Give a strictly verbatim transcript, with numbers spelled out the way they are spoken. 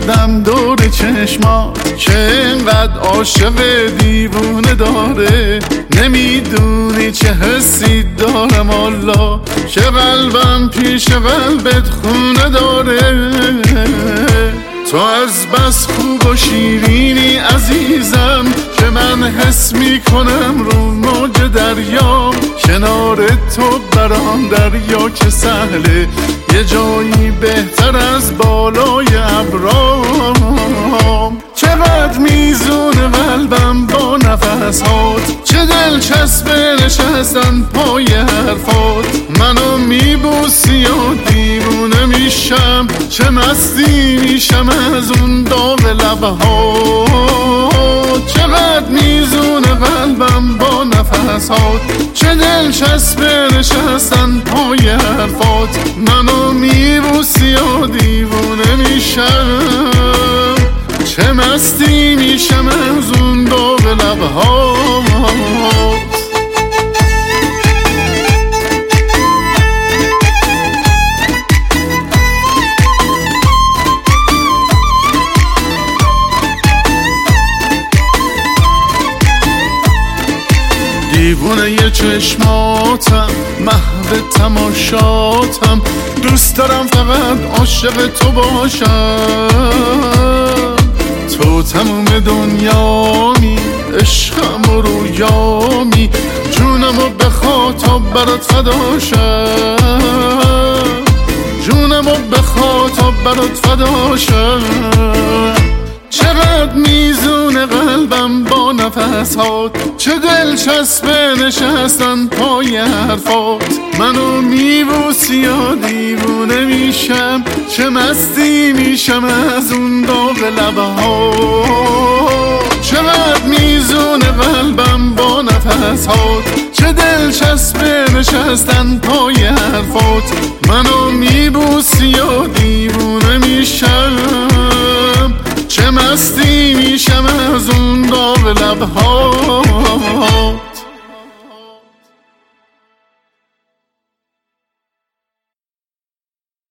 گردم دور چشمات که اینقدر عاشق دیوونه داره. نمیدونی چه حسی دارم الله که قلبم پیش قلبت خونه داره. تو از بس خوب و شیرینی عزیزم که من حس میکنم رو موج دریا. کنار تو برام دریا که سهله، یه جایی بهتر از بالای ابرام. چقدر میزونه قلبم با نفسات، چه دلچسبه نشستن پای حرفات. منو میبوسی و دیوونه میشم، چه مستی میشم از اون داغ لبهات. چقدر میزونه قلبم با نفسات، چه دلچسبه نشستن پای حرفات. منو میبوسی و دیوونه میشم، چه مستی میشم از اون داغ لبهات. دیوونه یه چشماتم، محو تماشاتم. دوست دارم فقط عاشق تو باشم. تو تموم دنیامی، عشقم و رویامی. جونم و بخوا تا برات فداشم، جونم و بخوا تا برات فداشم. چقدر میزونه قلبم با نفسات، چه دلچسبه نشستن پای حرفات. منو میبوسی یا دیوونه میشم، چه مستی میشم از اون داغ لبهات. چقدر میزونه قلبم با نفسات، چه دلچسبه نشستن پای حرفات. منو میبوسی یا دیوونه میشم، چه مستی میشم از اون داغ لبها.